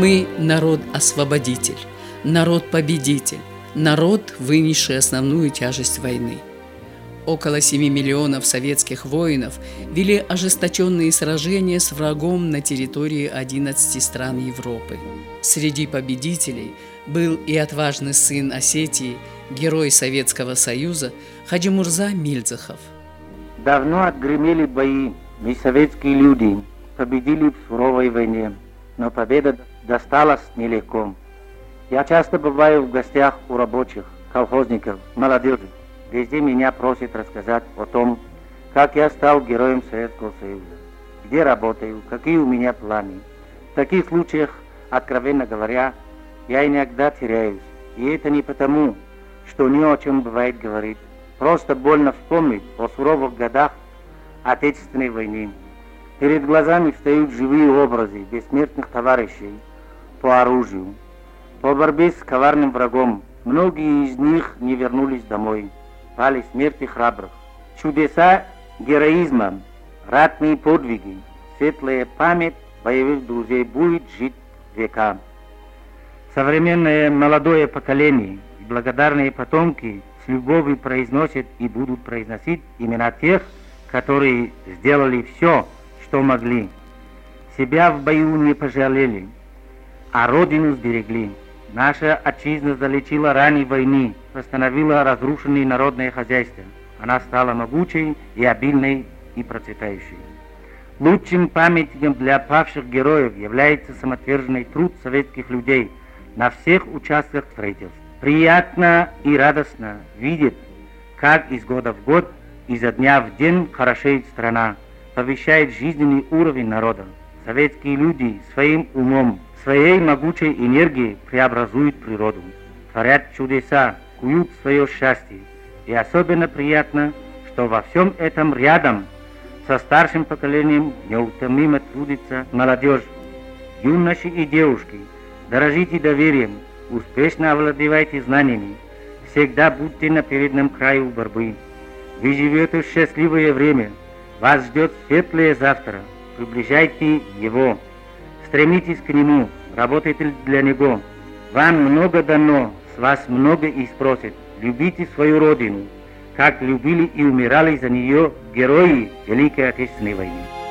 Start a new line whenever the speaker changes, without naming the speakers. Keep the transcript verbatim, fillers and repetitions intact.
Мы народ-освободитель, народ-победитель, народ, вынесший основную тяжесть войны. Около семи миллионов советских воинов вели ожесточенные сражения с врагом на территории одиннадцати стран Европы. Среди победителей был и отважный сын Осетии, герой Советского Союза Хаджимурза Мильзахов.
Давно отгремели бои, мы, советские люди, победили в суровой войне, но победа досталась нелегко. Я часто бываю в гостях у рабочих, колхозников, молодежи. Везде меня просят рассказать о том, как я стал героем Советского Союза, где работаю, какие у меня планы. В таких случаях, откровенно говоря, я иногда теряюсь. И это не потому, что ни о чем бывает говорить. Просто больно вспомнить о суровых годах Отечественной войны. Перед глазами встают живые образы бессмертных товарищей по оружию, по борьбе с коварным врагом. Многие из них не вернулись домой. Пали смерти храбрых. Чудеса героизма, ратные подвиги, светлая память боевых друзей будет жить века. Современное молодое поколение и благодарные потомки с любовью произносят и будут произносить имена тех, которые сделали все, что могли. Себя в бою не пожалели, а родину сберегли. Наша отчизна залечила раны войны, восстановила разрушенное народное хозяйство. Она стала могучей и обильной и процветающей. Лучшим памятником для павших героев является самоотверженный труд советских людей на всех участках строительства. Приятно и радостно видеть, как из года в год, изо дня в день хорошеет страна, повышает жизненный уровень народа. Советские люди своим умом, своей могучей энергией преобразуют природу, творят чудеса, куют свое счастье. И особенно приятно, что во всем этом рядом со старшим поколением неутомимо трудится молодежь. Юноши и девушки, дорожите доверием, успешно овладевайте знаниями, всегда будьте на переднем краю борьбы. Вы живете в счастливое время, вас ждет светлое завтра, приближайте его. Стремитесь к нему, работайте для него. Вам много дано, с вас много и спросят. Любите свою родину, как любили и умирали за нее герои Великой Отечественной войны.